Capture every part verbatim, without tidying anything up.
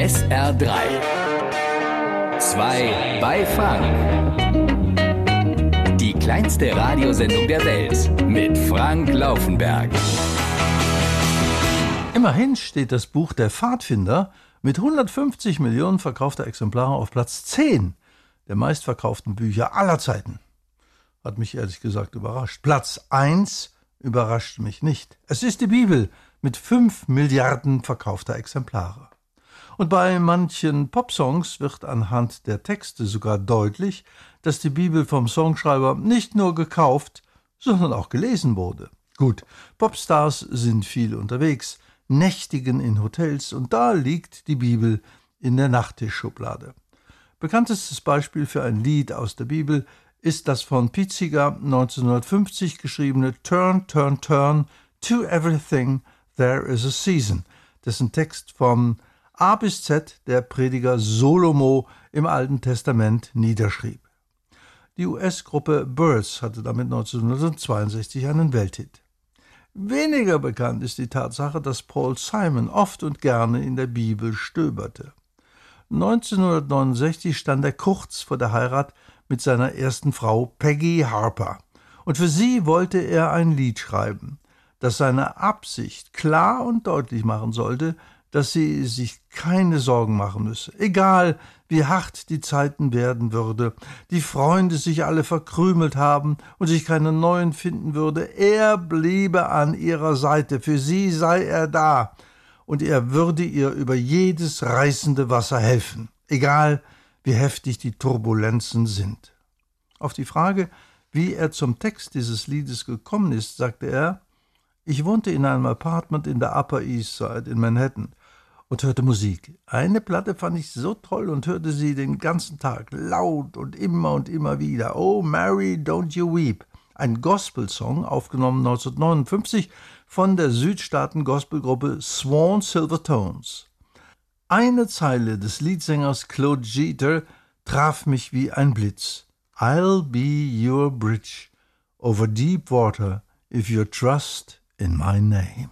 S R drei. Zwei bei Frank. Die kleinste Radiosendung der Welt mit Frank Laufenberg. Immerhin steht das Buch Der Pfadfinder mit hundertfünfzig Millionen verkaufter Exemplare auf Platz zehn der meistverkauften Bücher aller Zeiten. Hat mich ehrlich gesagt überrascht. Platz eins überrascht mich nicht. Es ist die Bibel mit fünf Milliarden verkaufter Exemplare. Und bei manchen Popsongs wird anhand der Texte sogar deutlich, dass die Bibel vom Songschreiber nicht nur gekauft, sondern auch gelesen wurde. Gut, Popstars sind viel unterwegs, nächtigen in Hotels und da liegt die Bibel in der Nachttischschublade. Bekanntestes Beispiel für ein Lied aus der Bibel ist das von Pete Seeger neunzehnhundertfünfzig geschriebene Turn, Turn, Turn, to everything there is a season, dessen Text von A bis Z der Prediger Salomo im Alten Testament niederschrieb. Die U S-Gruppe Byrds hatte damit neunzehnhundertzweiundsechzig einen Welthit. Weniger bekannt ist die Tatsache, dass Paul Simon oft und gerne in der Bibel stöberte. neunzehnhundertneunundsechzig stand er kurz vor der Heirat mit seiner ersten Frau Peggy Harper. Und für sie wollte er ein Lied schreiben, das seine Absicht klar und deutlich machen sollte, dass sie sich keine Sorgen machen müsse. Egal, wie hart die Zeiten werden würde, die Freunde sich alle verkrümelt haben und sich keine neuen finden würde, er bliebe an ihrer Seite, für sie sei er da und er würde ihr über jedes reißende Wasser helfen, egal wie heftig die Turbulenzen sind. Auf die Frage, wie er zum Text dieses Liedes gekommen ist, sagte er: Ich wohnte in einem Apartment in der Upper East Side in Manhattan und hörte Musik. Eine Platte fand ich so toll und hörte sie den ganzen Tag, laut und immer und immer wieder. Oh, Mary, don't you weep. Ein Gospel-Song, aufgenommen neunzehnhundertneunundfünfzig von der Südstaaten-Gospelgruppe Swan Silvertones. Eine Zeile des Leadsängers Claude Jeter traf mich wie ein Blitz. I'll be your bridge over deep water if you trust in my name.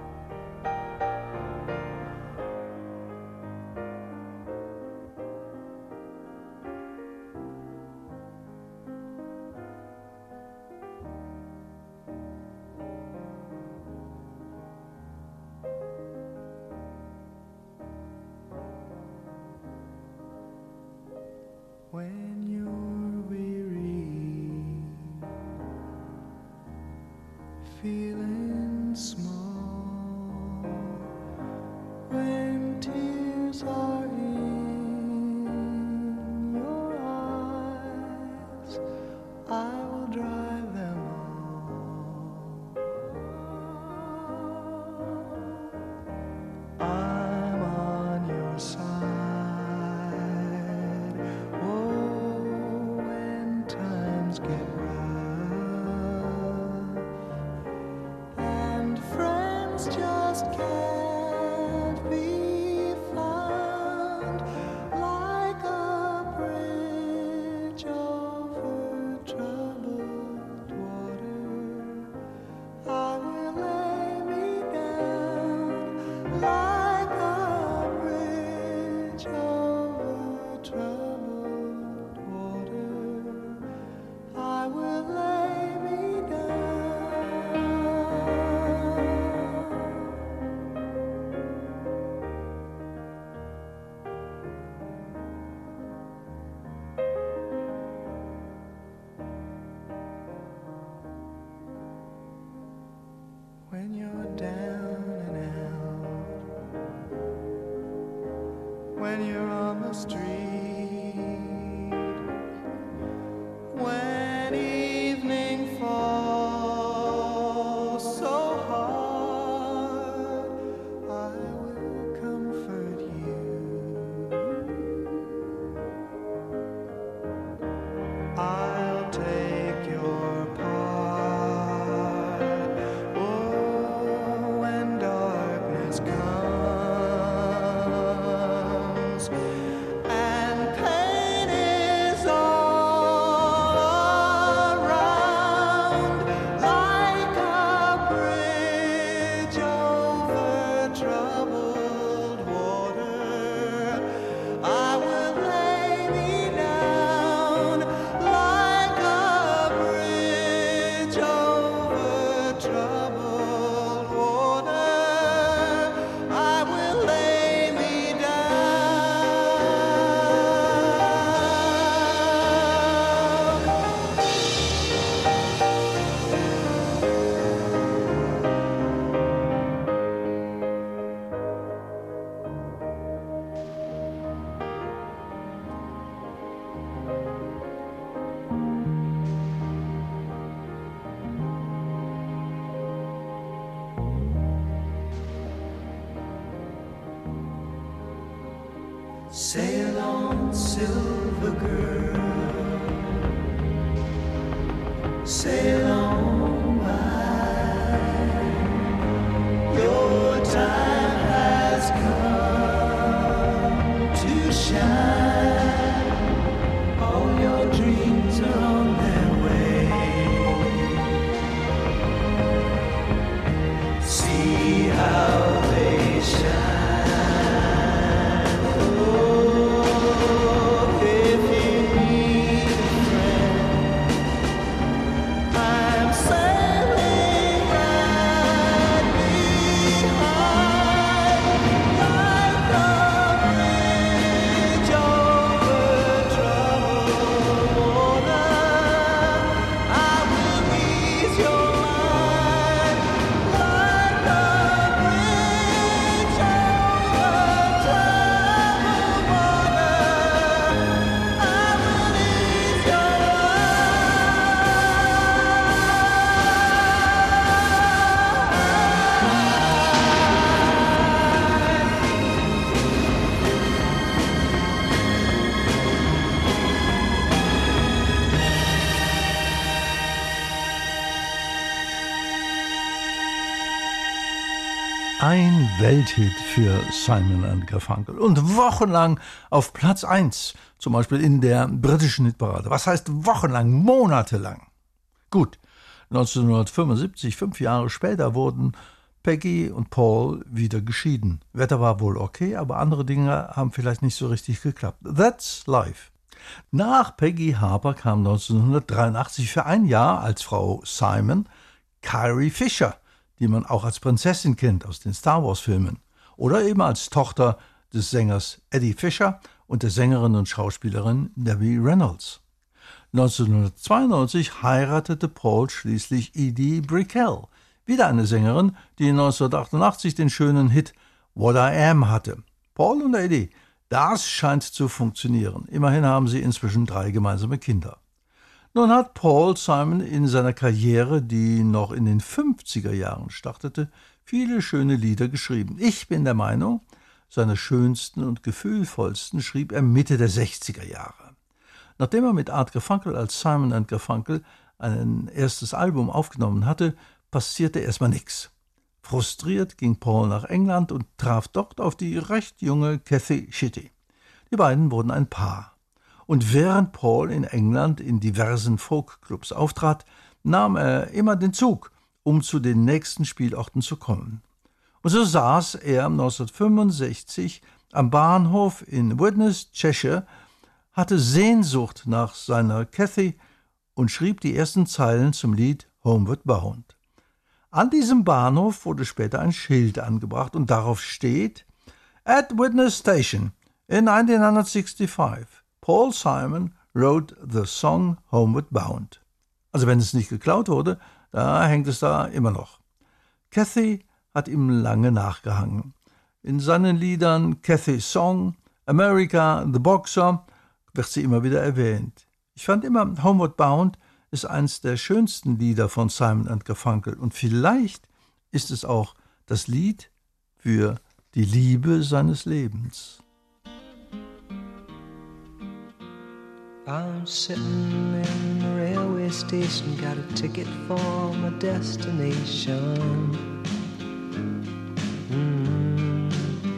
When you're weary, feeling small, when tears are in your eyes, I will dry them all. I'm on your side. Get rough and friends just can't be found like a bridge over troubled water. I will lay me down like a bridge over troubled water. I will lay me down. When you're down and out, when you're on the street, when evening falls so hard, I will comfort you. I'll take your part. Oh, when darkness comes and Sail on, silver girl, sail on by. Your time has come to shine. All your dreams are on their way. See how they shine. Ein Welthit für Simon and Garfunkel und wochenlang auf Platz eins, zum Beispiel in der britischen Hitparade. Was heißt wochenlang? Monatelang. Gut, neunzehnhundertfünfundsiebzig, fünf Jahre später, wurden Peggy und Paul wieder geschieden. Wetter war wohl okay, aber andere Dinge haben vielleicht nicht so richtig geklappt. That's life. Nach Peggy Harper kam neunzehnhundertdreiundachtzig für ein Jahr als Frau Simon Carrie Fisher, die man auch als Prinzessin kennt aus den Star-Wars-Filmen, oder eben als Tochter des Sängers Eddie Fisher und der Sängerin und Schauspielerin Debbie Reynolds. neunzehnhundertzweiundneunzig heiratete Paul schließlich Edie Brickell, wieder eine Sängerin, die neunzehnhundertachtundachtzig den schönen Hit What I Am hatte. Paul und Eddie, das scheint zu funktionieren. Immerhin haben sie inzwischen drei gemeinsame Kinder. Nun hat Paul Simon in seiner Karriere, die noch in den fünfziger Jahren startete, viele schöne Lieder geschrieben. Ich bin der Meinung, seine schönsten und gefühlvollsten schrieb er Mitte der sechziger Jahre. Nachdem er mit Art Garfunkel als Simon and Garfunkel ein erstes Album aufgenommen hatte, passierte erstmal nichts. Frustriert ging Paul nach England und traf dort auf die recht junge Kathy Shitty. Die beiden wurden ein Paar. Und während Paul in England in diversen Folkclubs auftrat, nahm er immer den Zug, um zu den nächsten Spielorten zu kommen. Und so saß er neunzehnhundertfünfundsechzig am Bahnhof in Widnes, Cheshire, hatte Sehnsucht nach seiner Kathy und schrieb die ersten Zeilen zum Lied Homeward Bound. An diesem Bahnhof wurde später ein Schild angebracht und darauf steht: At Widnes Station in neunzehnhundertfünfundsiebzig. Paul Simon wrote the song Homeward Bound. Also wenn es nicht geklaut wurde, da hängt es da immer noch. Kathy hat ihm lange nachgehangen. In seinen Liedern Kathy's Song, America, The Boxer wird sie immer wieder erwähnt. Ich fand immer, Homeward Bound ist eines der schönsten Lieder von Simon and Garfunkel und vielleicht ist es auch das Lied für die Liebe seines Lebens. I'm sitting in the railway station, got a ticket for my destination. Mm.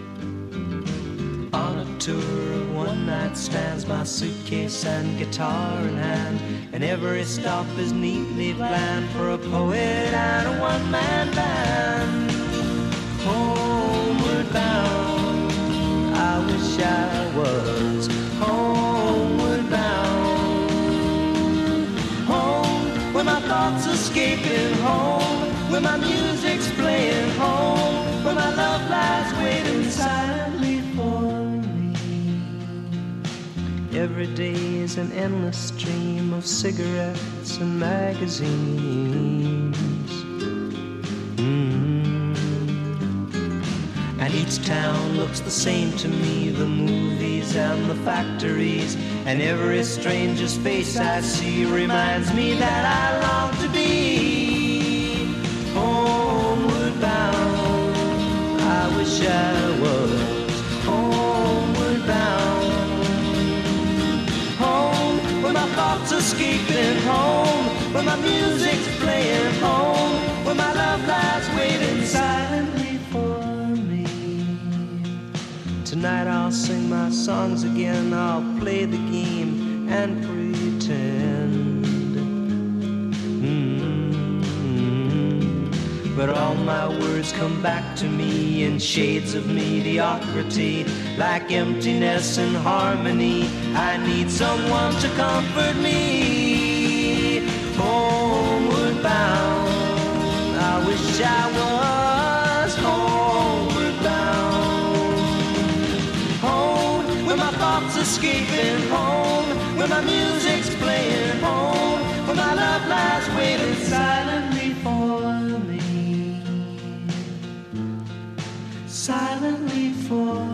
On a tour of one-night stands, my suitcase and guitar in hand, and every stop is neatly planned for a poet and a one-man band. Homeward bound, I wish I was homeward bound. Where my thoughts escaping home, where my music's playing home, where my love lies waiting silently for me. Every day is an endless stream of cigarettes and magazines. Mm. And each town looks the same to me, the movies and the factories, and every stranger's face I see reminds me that I long to be homeward bound. I wish I was homeward bound. music's playing home, where my love lies waiting silently for me. Tonight I'll sing my songs again, I'll play the game and pretend. Mm-hmm. But all my words come back to me in shades of mediocrity, like emptiness and harmony. I need someone to comfort me. Homeward bound, I wish I was homeward bound. Home, where my thoughts escaping home, where my music's playing home, where my love lies waiting silently for me. Silently for me.